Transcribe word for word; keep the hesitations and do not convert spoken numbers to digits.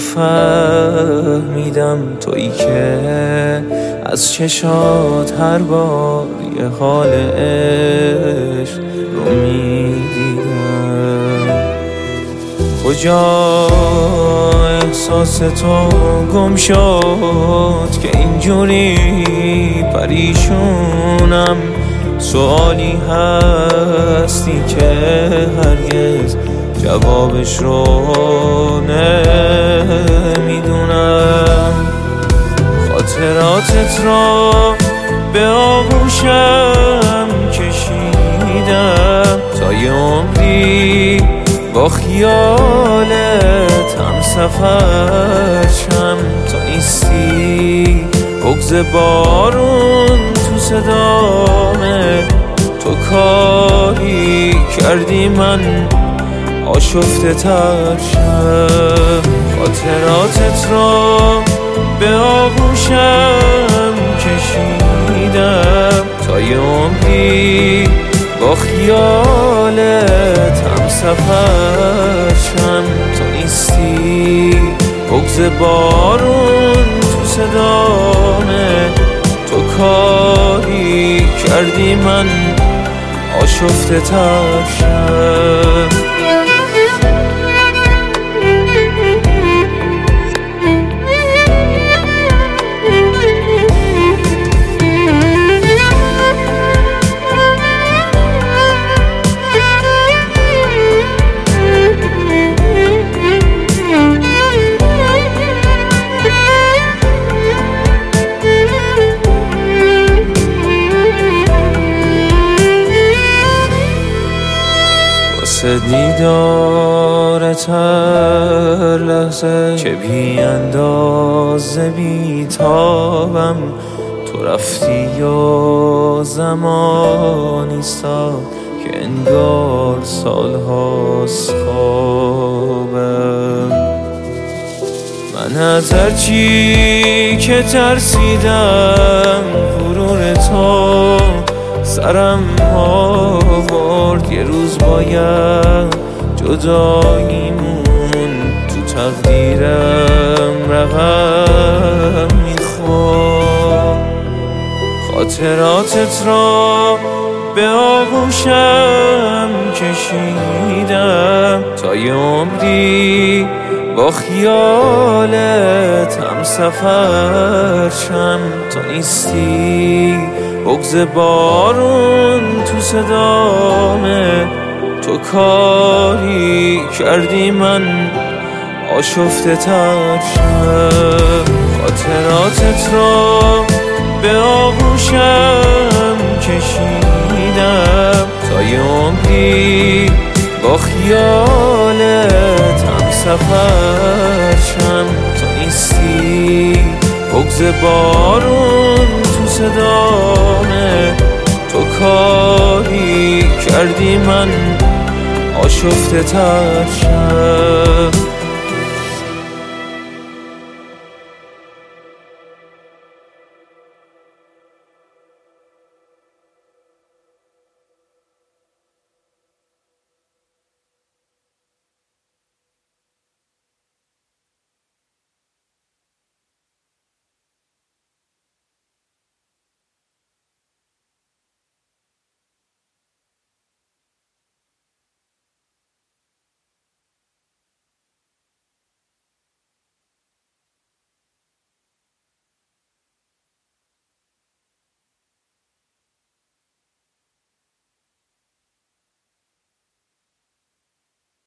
فهمیدم تویی که از چشات هر بار یه حال عشق رو میدیدم. کجا احساس تو گم شد که اینجوری پریشونم؟ سوالی هستی که هرگز جوابش رو نمیدونم. خاطراتت را به آغوشم کشیدم تا یه عمری با خیالت هم سفر شم. تا نیستی بغض بارون تو صدامه، تو کاری کردی من آشفته تر شم. خاطراتت را به آغوشم کشیدم تا یه عمری با خیالت هم سفر شم. تا نیستی بغض بارون تو صدامه، تو کاری کردی من آشفته تر شم. دیدارت هر لحظه که بی اندازه بی تابم، تو رفتی و زمانی ستا که انگار سالهاست خوابم. من از هرچی که ترسیدم غرور تو سرم آورد. یه روز باید جداییمون تو تقدیرم رقم میخورد. خاطراتت را به آغوشم کشیدم تا یه عمری با خیالت هم سفر شم. تا نیستی بغض بارون تو صدامه، تو کاری کردی من آشفته تر شم. خاطراتت را به آغوشم کشیدم تا یه عمری با خیالت هم سفر شم. تا نیستی بغض بارون تو صدامه، تو کاری کردی من آشفته تر شم.